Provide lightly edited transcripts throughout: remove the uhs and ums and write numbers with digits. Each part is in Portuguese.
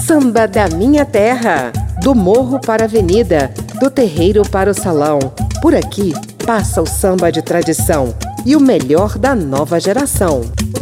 Samba da minha terra, do morro para a avenida, do terreiro para o salão. Por aqui passa o samba de tradição e o melhor da nova geração.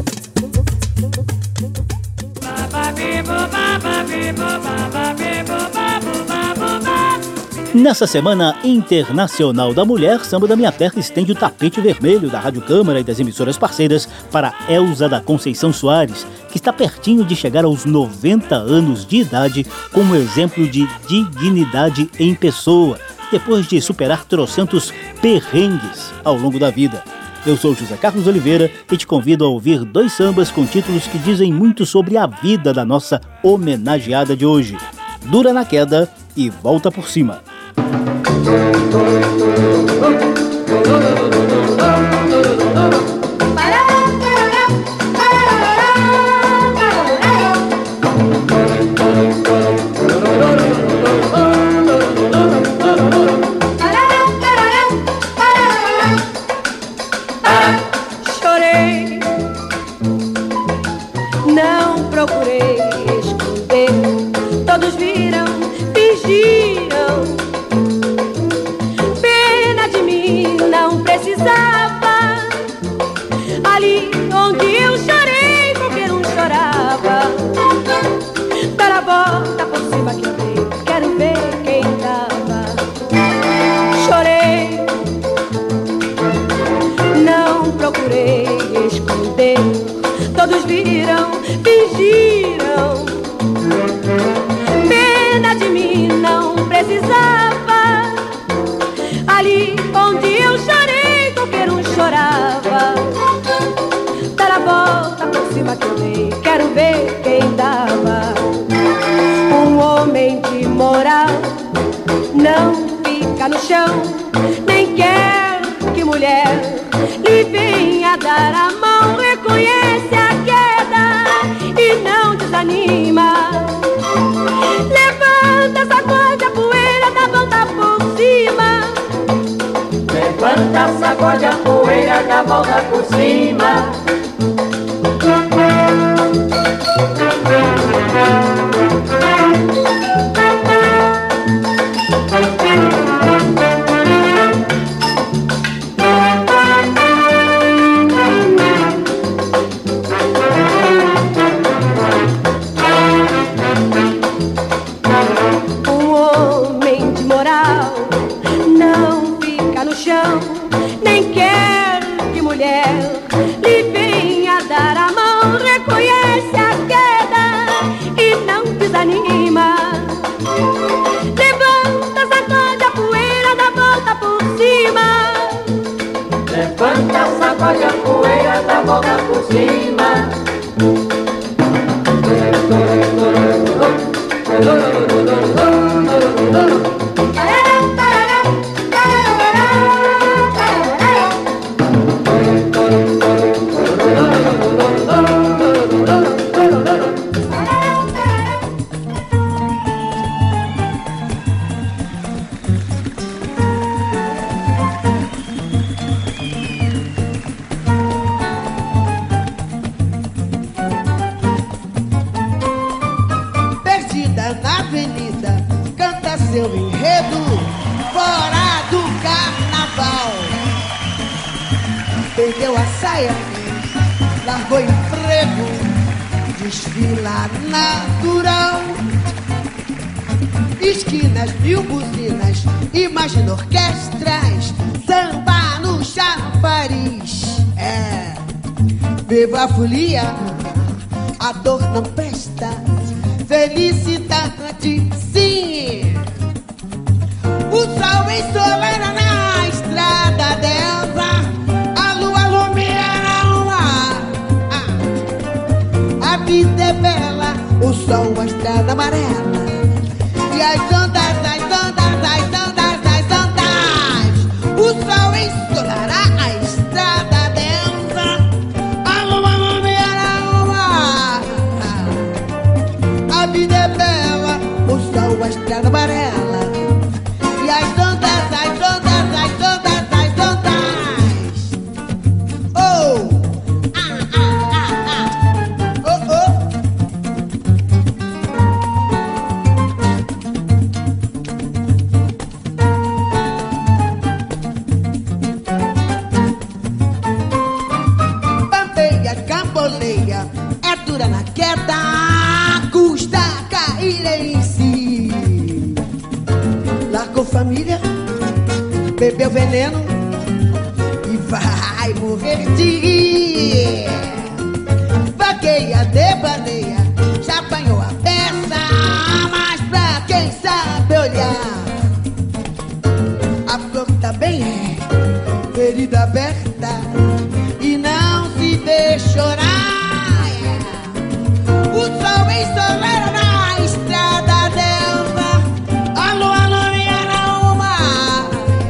Nessa Semana Internacional da Mulher, Samba da Minha Terra estende o tapete vermelho da Rádio Câmara e das emissoras parceiras para Elza da Conceição Soares, que está pertinho de chegar aos 90 anos de idade com um exemplo de dignidade em pessoa, depois de superar trocentos perrengues ao longo da vida. Eu sou José Carlos Oliveira e te convido a ouvir 2 sambas com títulos que dizem muito sobre a vida da nossa homenageada de hoje: Dura na Queda e Volta por Cima. Chorei, não procurei esconder, todos viram, fingiram. Pena de mim, não precisava. Ali onde eu chorei, qualquer um chorava. Dar a volta por cima que eu dei, quero ver quem tava. Chorei, não procurei esconder, todos viram, fingiram. Pena de mim, não precisava. Ali onde eu chorei, qualquer um chorava. Dar a volta por cima que eu dei, quero ver quem dava. Um homem de moral não fica no chão, nem quer que mulher lhe venha dar a mão. Reconhece a queda e não desanima. Levanta, sacode a poeira, dá volta por cima. Levanta, sacode a poeira, dá volta por cima. Nem quer que mulher lhe venha dar a mão. Reconhece a queda e não desanima. Levanta, sacode a poeira, dá volta por cima. Levanta, sacode a poeira, dá volta por cima. Na avenida, canta seu enredo fora do carnaval. Perdeu a saia, largou emprego, desfila natural. Esquinas, 1000 buzinas, imagina orquestras, samba no chafariz. Viva a folia, a dor não presta. Felicidade, sim. O sol ensolena na estrada dela, a lua ilumina o mar. A vida é bela, o sol, a estrada amarela e as ondas, as ondas, as ondas, as ondas. O sol ensolará a estrada dela, a lua ilumina o mar. A vida é bela, o sol, a estrada amarela e as ondas, as ondas, as ondas, as ondas. Oh, oh, oh. dura na queda, custa cair em si. Largou família, bebeu veneno e vai morrer de rir. Vaqueia, devaneia, já apanhou a peça, mas pra quem sabe olhar, a flor também é ferida aberta e não se vê chorar. O sol ensolara na estrada dela, a lua iluminará o mar.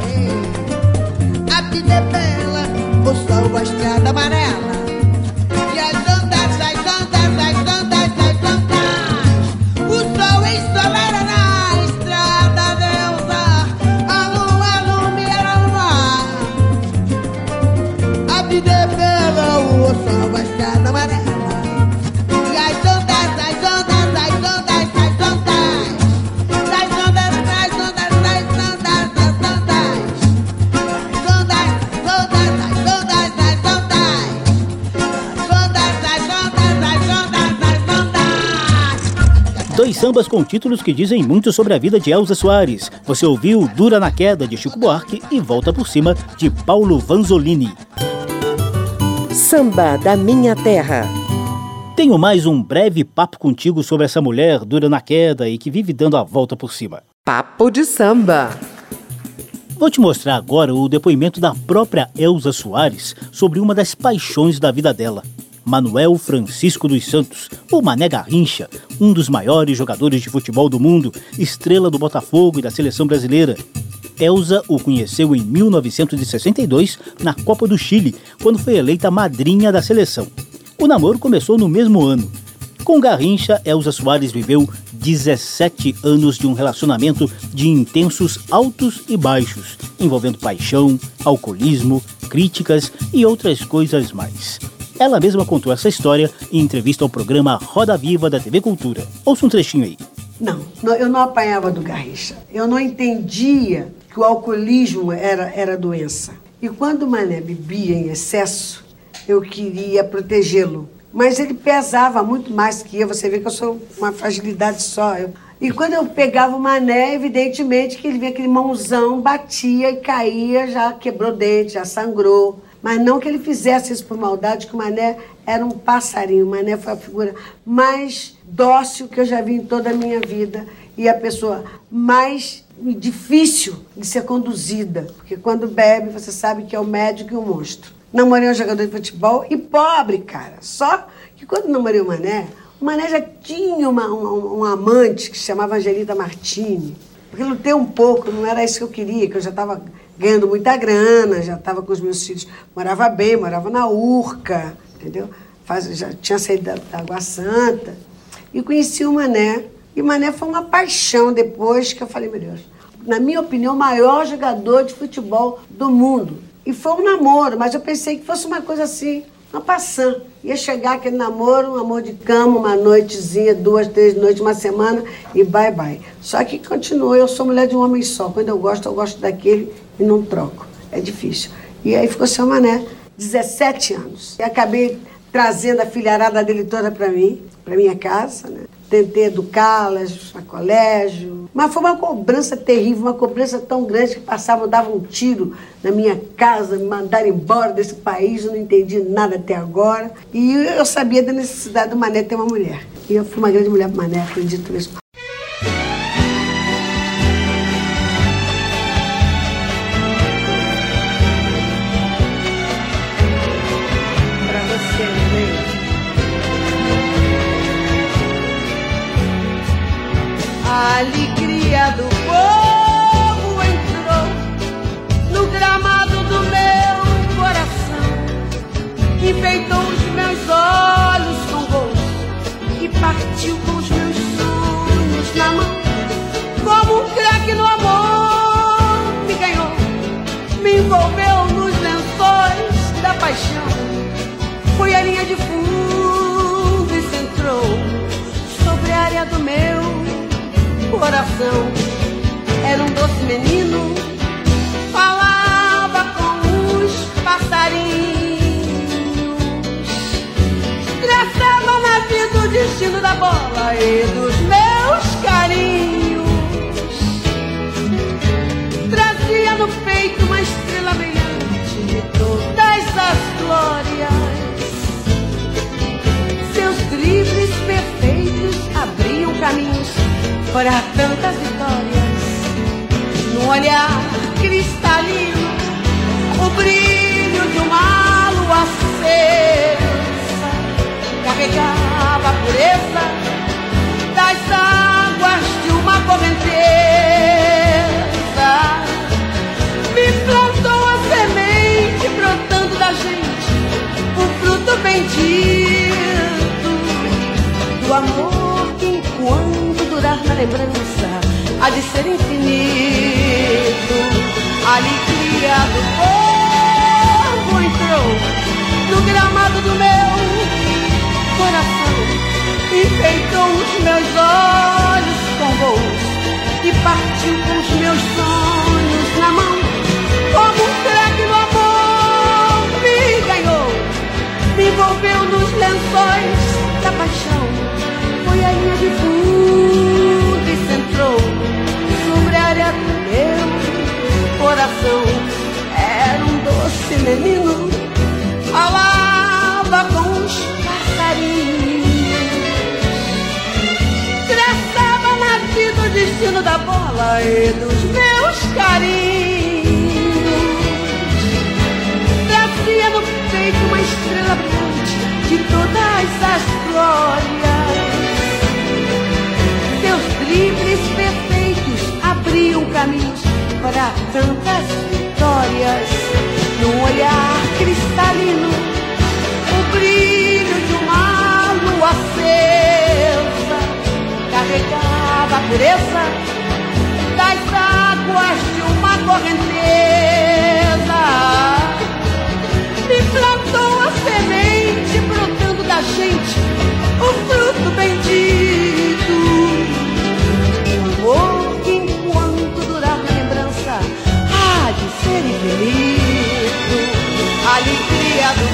A vida é bela, o sol, a estrada amarela e as ondas, as ondas, as ondas, as ondas. O sol ensolara na estrada dela, a lua iluminará o mar. A vida é bela, o sol, a estrada amarela. Dois sambas com títulos que dizem muito sobre a vida de Elza Soares. Você ouviu Dura na Queda, de Chico Buarque, e Volta por Cima, de Paulo Vanzolini. Samba da Minha Terra. Tenho mais um breve papo contigo sobre essa mulher dura na queda e que vive dando a volta por cima. Papo de samba. Vou te mostrar agora o depoimento da própria Elza Soares sobre uma das paixões da vida dela. Manuel Francisco dos Santos, ou Mané Garrincha, um dos maiores jogadores de futebol do mundo, estrela do Botafogo e da seleção brasileira. Elza o conheceu em 1962, na Copa do Chile, quando foi eleita madrinha da seleção. O namoro começou no mesmo ano. Com Garrincha, Elza Soares viveu 17 anos de um relacionamento de intensos altos e baixos, envolvendo paixão, alcoolismo, críticas e outras coisas mais. Ela mesma contou essa história em entrevista ao programa Roda Viva da TV Cultura. Ouça um trechinho aí. Não, eu não apanhava do Garrincha. Eu não entendia que o alcoolismo era doença. E quando o Mané bebia em excesso, eu queria protegê-lo. Mas ele pesava muito mais que eu. Você vê que eu sou uma fragilidade só. E quando eu pegava o Mané, evidentemente que ele via aquele mãozão, batia e caía, já quebrou dente, já sangrou. Mas não que ele fizesse isso por maldade, que o Mané era um passarinho. O Mané foi a figura mais dócil que eu já vi em toda a minha vida. E a pessoa mais difícil de ser conduzida. Porque quando bebe, você sabe que é o médico e o monstro. Namorei um jogador de futebol e pobre, cara. Só que quando namorei o Mané já tinha uma amante que se chamava Angelita Martini. Porque lutei um pouco, não era isso que eu queria, que eu já estava ganhando muita grana, já estava com os meus filhos, morava bem, morava na Urca, entendeu? Já tinha saído da Água Santa. E conheci o Mané. E o Mané foi uma paixão depois que eu falei, meu Deus, na minha opinião, o maior jogador de futebol do mundo. E foi um namoro, mas eu pensei que fosse uma coisa assim, uma passant. Ia chegar aquele namoro, um amor de cama, uma noitezinha, 2, 3 noites, uma semana e bye bye. Só que continuou, eu sou mulher de um homem só. Quando eu gosto daquele e não troco. É difícil. E aí ficou seu Mané, 17 anos. E acabei trazendo a filharada dele toda para mim, para minha casa, né? Tentei educá-las a colégio. Mas foi uma cobrança terrível, uma cobrança tão grande que passavam, davam um tiro na minha casa, me mandaram embora desse país, eu não entendi nada até agora. E eu sabia da necessidade do Mané ter uma mulher. E eu fui uma grande mulher pro Mané, acredito nisso. Pra você, né? A alegria do povo entrou no gramado do meu coração, enfeitou os meus olhos com gosto e partiu com os meus sonhos na mão. Como um craque no amor me ganhou, me envolveu nos lençóis da paixão. Foi a linha de fundo e se entrou sobre a área do meu coração. Era um doce menino, falava com os passarinhos, traçava na vida bola e dos meus carinhos. Trazia no peito uma estrela brilhante de todas as glórias. Seus dribles perfeitos abriam caminhos para tantas vitórias. No olhar cristalino, o brilho de uma lua acesa carregava a pureza das águas de uma correnteza. Me plantou a semente brotando da gente, o fruto bendito do amor que enquanto durar na lembrança há de ser infinito. A alegria do povo entrou no gramado do meu coração, enfeitou os meus olhos com voos e partiu com os meus sonhos na mão. Como um craque no amor me ganhou, me envolveu nos lençóis da paixão. Foi a linha de fundo e centrou sobre a área do meu coração. Era um doce menino, falava com os passarinhos, traçava na vida o destino da bola e dos meus carinhos. Trazia no peito uma estrela brilhante de todas as glórias. Seus dribles perfeitos abriam caminhos para tantas vitórias. No olhar cristalino, o brilho de uma lua acesa carregava a pureza das águas de uma correnteza. Me plantou a semente brotando da gente, o fruto bendito. O amor que enquanto durar na lembrança há de ser infinito. A alegria do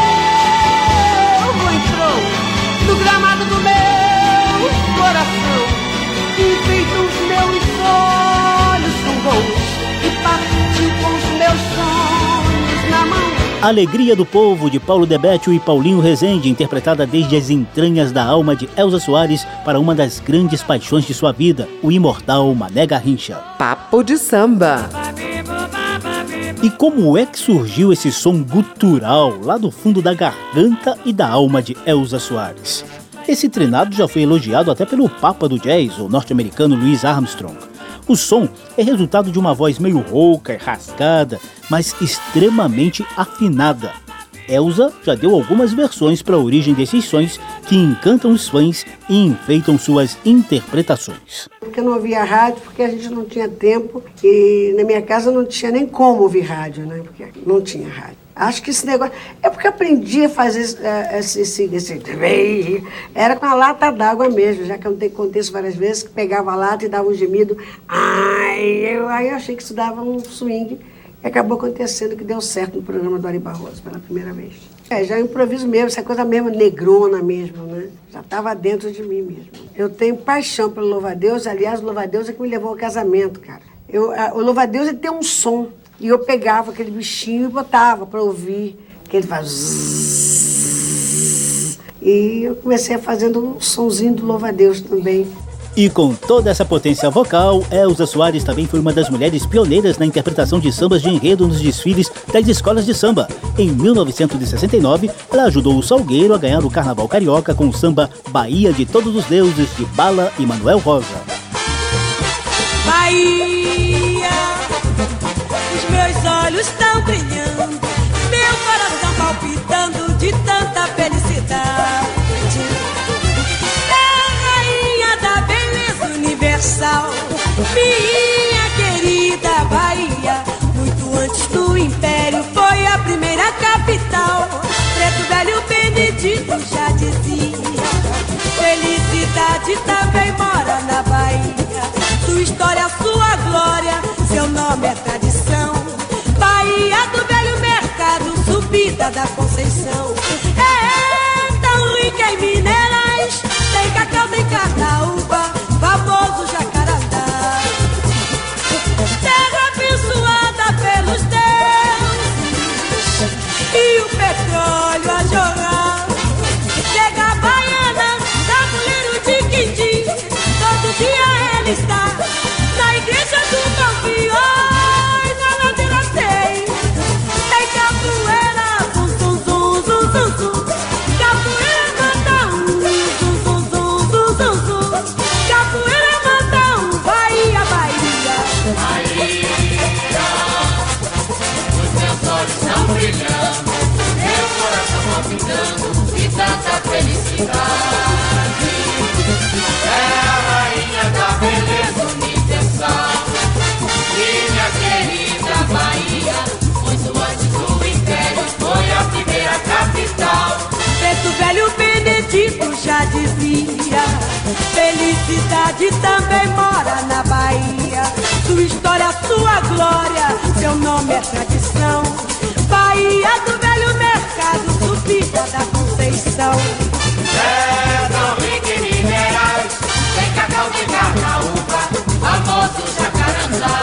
povo entrou no gramado do meu coração, enfeitou os meus olhos com voos e partiu com os meus sonhos na mão. Alegria do Povo, de Paulo Debétio e Paulinho Rezende, interpretada desde as entranhas da alma de Elza Soares para uma das grandes paixões de sua vida, o imortal Mané Garrincha. Papo de samba. E como é que surgiu esse som gutural lá do fundo da garganta e da alma de Elza Soares? Esse trinado já foi elogiado até pelo papa do jazz, o norte-americano Louis Armstrong. O som é resultado de uma voz meio rouca e rasgada, mas extremamente afinada. Elza já deu algumas versões para a origem desses sons que encantam os fãs e enfeitam suas interpretações. Porque eu não ouvia rádio, porque a gente não tinha tempo e na minha casa não tinha nem como ouvir rádio, né? Porque não tinha rádio. Acho que esse negócio... É porque eu aprendi a fazer esse... Era com a lata d'água mesmo, já que eu contei isso várias vezes, que pegava a lata e dava um gemido. Aí eu achei que isso dava um swing. E acabou acontecendo que deu certo no programa do Ari Barroso, pela primeira vez. Já improviso mesmo, essa coisa mesmo negrona mesmo, né? Já estava dentro de mim mesmo. Eu tenho paixão pelo Louva-a-Deus, aliás, o Louva-a-Deus é que me levou ao casamento, cara. O Louva-a-Deus tem um som, e eu pegava aquele bichinho e botava para ouvir, que ele faz zzz, e eu comecei fazendo um sonzinho do Louva-a-Deus também. E com toda essa potência vocal, Elza Soares também foi uma das mulheres pioneiras na interpretação de sambas de enredo nos desfiles das escolas de samba. Em 1969, ela ajudou o Salgueiro a ganhar o Carnaval Carioca com o samba Bahia de Todos os Deuses, de Bala e Manuel Rosa. Bahia, os meus olhos estão brilhando, meu coração palpitando de tanta felicidade. Minha querida Bahia, muito antes do Império, foi a primeira capital. Preto Velho Benedito já dizia, felicidade também mora na Bahia. Sua história, sua glória, seu nome é tradição. Bahia do Velho Mercado, subida da Conceição. É tão rica em minerais, tem cacau, tem carne cidade também mora na Bahia. Sua história, sua glória, seu nome é tradição. Bahia do Velho Mercado, subida da Conceição. É São Rico e Minerais, tem cacau de carnaúba, famoso jacarandá.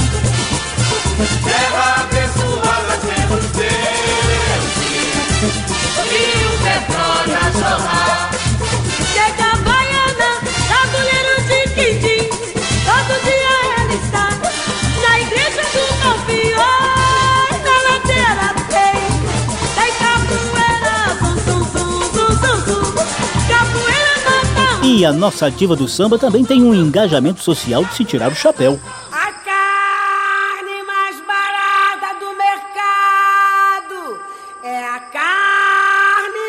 Terra abençoada pelos deuses e o petróleo a jorrar. Chega a baiana, tabuleiro de quindim, todo dia ela está na igreja do Calvião. Na ladeira tem capoeira, zum, zum, zum, zum, zum, zum. Capoeira matão. E a nossa diva do samba também tem um engajamento social de se tirar o chapéu. A carne mais barata do mercado é a carne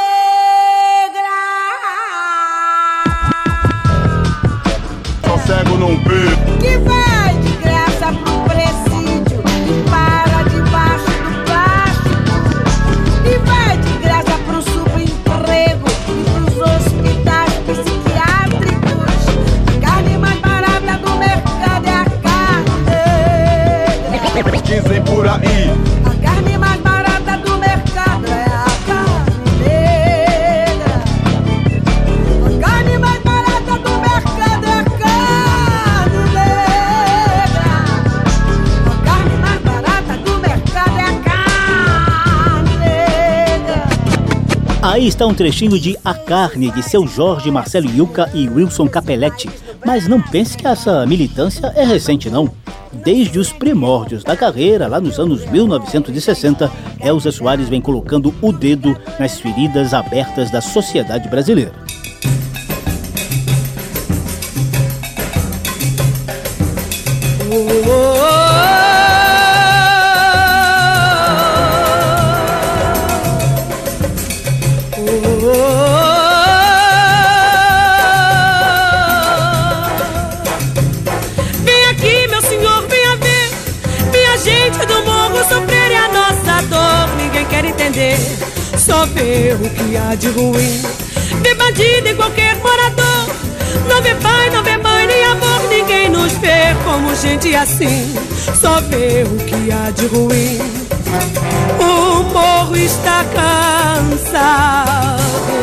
negra. Só cego não vê. Que vai de graça pro presídio e para debaixo do plástico. E vai de graça pro subemprego e pros hospitais psiquiátricos. A carne mais barata do mercado é a carne negra. Dizem por aí. A carne mais barata do mercado é a carne negra. A carne mais barata do mercado é a carne negra. A carne mais barata do mercado é a carne negra. Aí está um trechinho de A Carne, de Seu Jorge, Marcelo Ilka e Wilson Capelletti. Mas não pense que essa militância é recente, não. Desde os primórdios da carreira, lá nos anos 1960, Elza Soares vem colocando o dedo nas feridas abertas da sociedade brasileira. Vem aqui, meu senhor, venha ver. Minha gente do morro sofrer e a nossa dor ninguém quer entender. Só ver o que há de ruim. Vê bandido em qualquer morador. Não vê pai, não vê mãe, nem amor. Ninguém nos vê como gente assim. Só ver o que há de ruim. O morro está cansado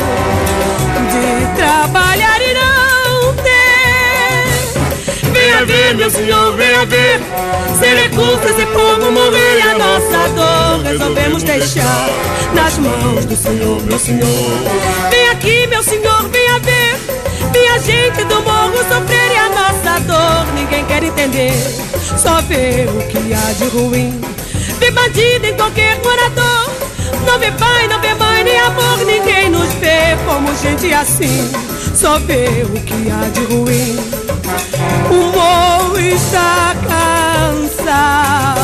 de trabalhar e não ter. Venha ver, meu senhor, venha ver. Sem recursos e como morrer e a nossa dor resolvemos deixar nas mãos do Senhor, meu senhor. Vem aqui, meu senhor, venha ver. Minha gente do morro sofrer e a nossa dor ninguém quer entender. Só ver o que há de ruim. Vê bandido em qualquer morador. Não vê pai, não vê mãe, nem amor. Ninguém nos vê como gente assim. Só vê o que há de ruim. O morro está cansado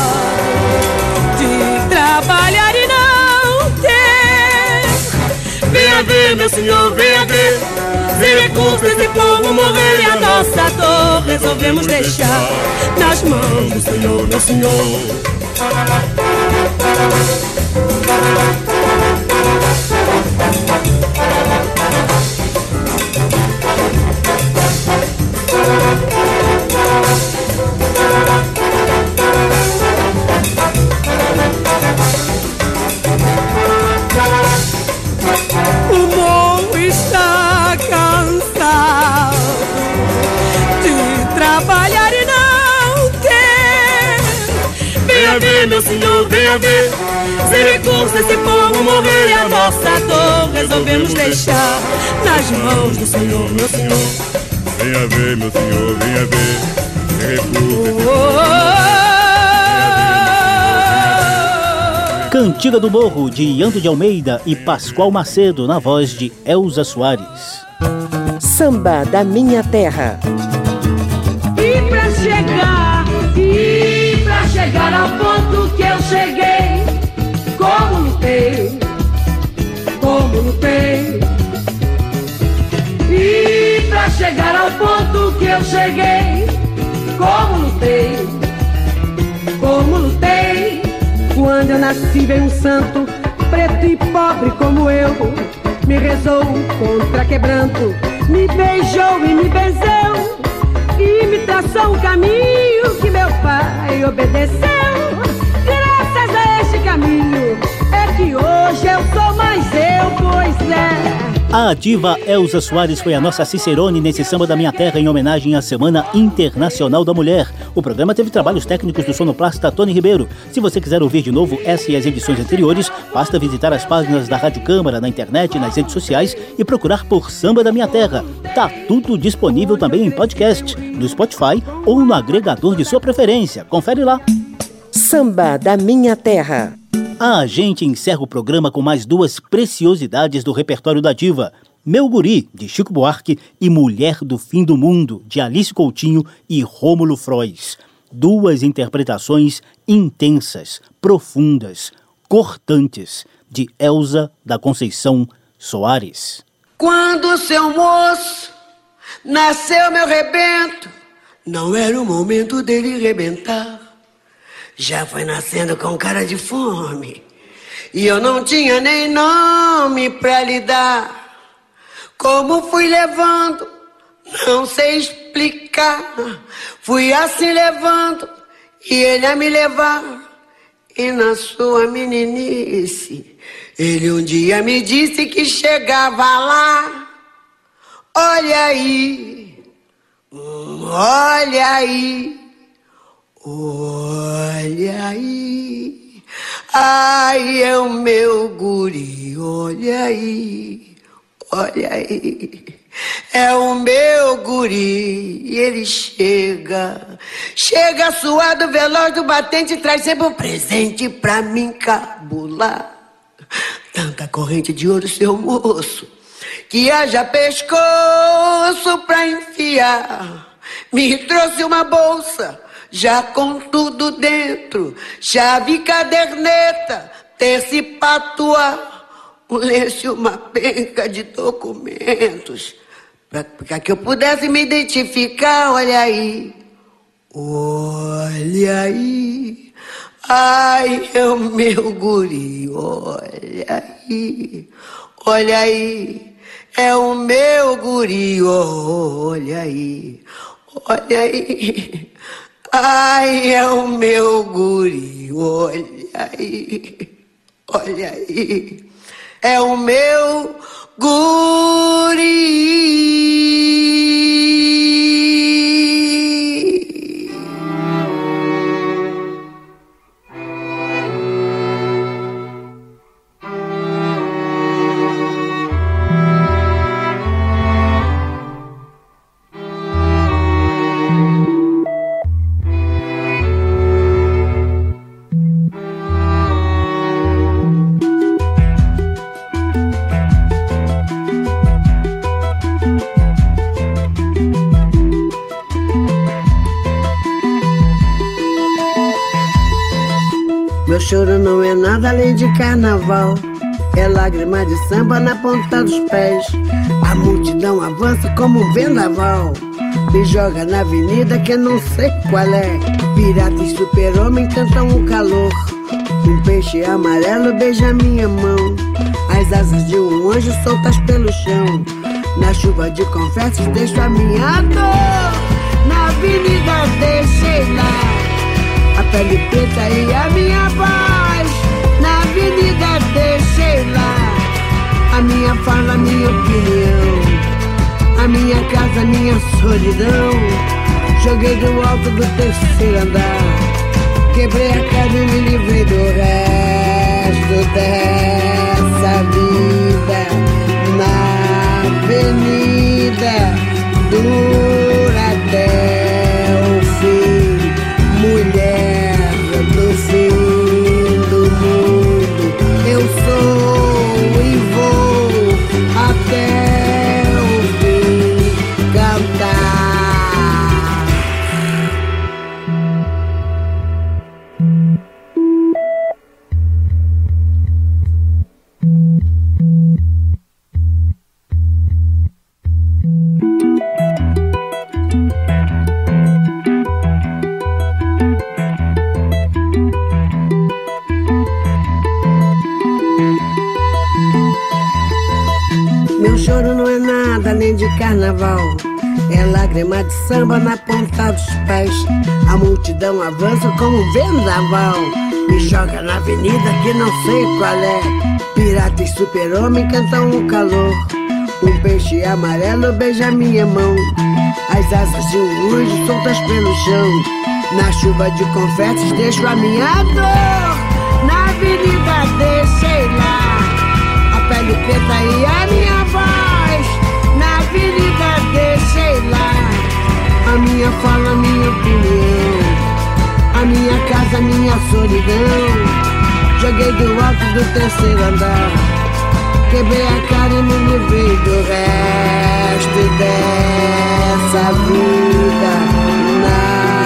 de trabalhar e não ter. Venha ver, meu senhor, venha ver. Sem recursos e como morrer e a nossa dor resolvemos deixar nas mãos do Senhor, meu senhor. O morro está cansado de trabalhar e não ter. Venha ver, meu senhor, venha ver. Sem recursos e como morrer e a nossa dor resolvemos deixar nas mãos do Senhor, meu senhor. Venha ver, meu senhor, venha ver. Sem recursos. Cantiga do Morro, de Iando de Almeida e Pascoal Macedo, na voz de Elza Soares. Samba da Minha Terra. E pra chegar ao ponto que eu cheguei, como lutei. E pra chegar ao ponto que eu cheguei, como lutei. Quando eu nasci veio um santo, preto e pobre como eu, me rezou contra quebranto, me beijou e me benzeu e me traçou um caminho que meu pai obedeceu. Graças a este caminho é que hoje eu sou mais eu, pois é. A diva Elza Soares foi a nossa Cicerone nesse Samba da Minha Terra em homenagem à Semana Internacional da Mulher. O programa teve trabalhos técnicos do sonoplasta Tony Ribeiro. Se você quiser ouvir de novo essa e as edições anteriores, basta visitar as páginas da Rádio Câmara na internet e nas redes sociais e procurar por Samba da Minha Terra. Tá tudo disponível também em podcast, no Spotify ou no agregador de sua preferência. Confere lá. Samba da Minha Terra. A gente encerra o programa com mais duas preciosidades do repertório da diva. Meu Guri, de Chico Buarque, e Mulher do Fim do Mundo, de Alice Coutinho e Rômulo Frois. Duas interpretações intensas, profundas, cortantes, de Elza da Conceição Soares. Quando seu moço nasceu meu rebento, não era o momento dele rebentar. Já foi nascendo com cara de fome e eu não tinha nem nome pra lhe dar. Como fui levando, não sei explicar. Fui assim levando e ele a me levar. E na sua meninice, ele um dia me disse que chegava lá. Olha aí, olha aí. Olha aí, ai é o meu guri, olha aí, olha aí, é o meu guri, e ele chega suado, veloz do batente, traz sempre um presente pra me encabular. Tanta corrente de ouro, seu moço, que haja pescoço pra enfiar, me trouxe uma bolsa, já com tudo dentro, chave, caderneta, terço e patua, um lenço e uma penca de documentos, pra que eu pudesse me identificar. Olha aí, olha aí, ai é o meu guri, olha aí, é o meu guri, olha aí, olha aí. Ai, é o meu guri, olha aí, é o meu guri. Meu choro não é nada além de carnaval, é lágrima de samba na ponta dos pés. A multidão avança como um vendaval, me joga na avenida que eu não sei qual é. Pirata e super-homem cantam o calor, um peixe amarelo beija minha mão, as asas de um anjo soltas pelo chão. Na chuva de confetes deixo a minha dor, na avenida deixei lá a pele preta e a minha voz. Na avenida deixei lá a minha fala, a minha opinião, a minha casa, a minha solidão. Joguei do alto do terceiro andar, quebrei a cara e me livrei do resto dessa vida. Na avenida dura até o fim, mulher do fim do mundo. Eu sou e vou até o fim cantar. carnaval. É lágrima de samba na ponta dos pés. A multidão avança como um vendaval. Me joga na avenida que não sei qual é. Pirata e super-homem cantam o calor. Um peixe amarelo beija minha mão. As asas de um urso soltas pelo chão. Na chuva de confetes deixo a minha dor. Na avenida deixei lá a pele preta e a minha voz. Na avenida deixei lá a minha fala, a minha opinião, a minha casa, a minha solidão. Joguei do alto do terceiro andar, quebrei a cara e me livrei do resto dessa vida. Na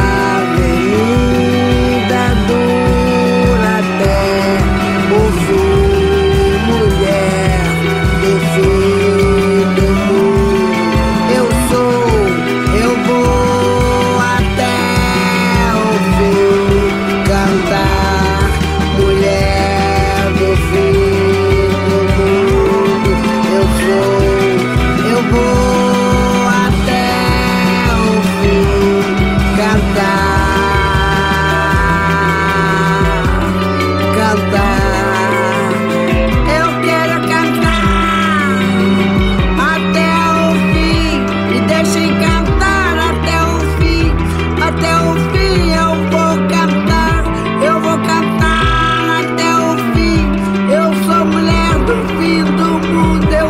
avenida dura até o fim, mulher do fim do mundo. Eu sou, eu vou até o fim cantar, mulher do fim do mundo. Eu sou, eu vou até o fim cantar, cantar. Eu quero cantar até o fim. Me deixem cantar até o fim. Até o fim eu vou cantar. Eu vou cantar até o fim. Eu sou mulher do fim do mundo. Eu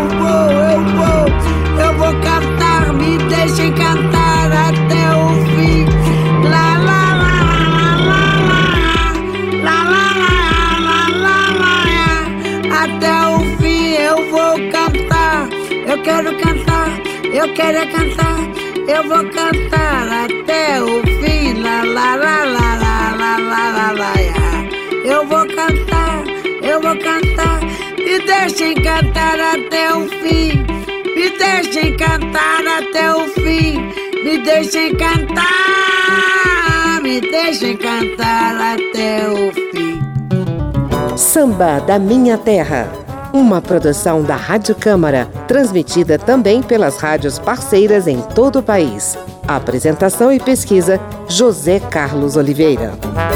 vou cantar. Me deixem cantar até o fim. La la la la la la la la la la. Até o fim eu vou cantar. Eu quero cantar. Eu quero cantar. Eu vou cantar até o fim. La la la la la la la la la. Eu vou cantar. Eu vou cantar. Me deixem cantar até o fim. Me deixem cantar até o fim. Me deixem cantar. Me deixem cantar até o fim. Samba da Minha Terra, uma produção da Rádio Câmara, transmitida também pelas rádios parceiras em todo o país. Apresentação e pesquisa, José Carlos Oliveira.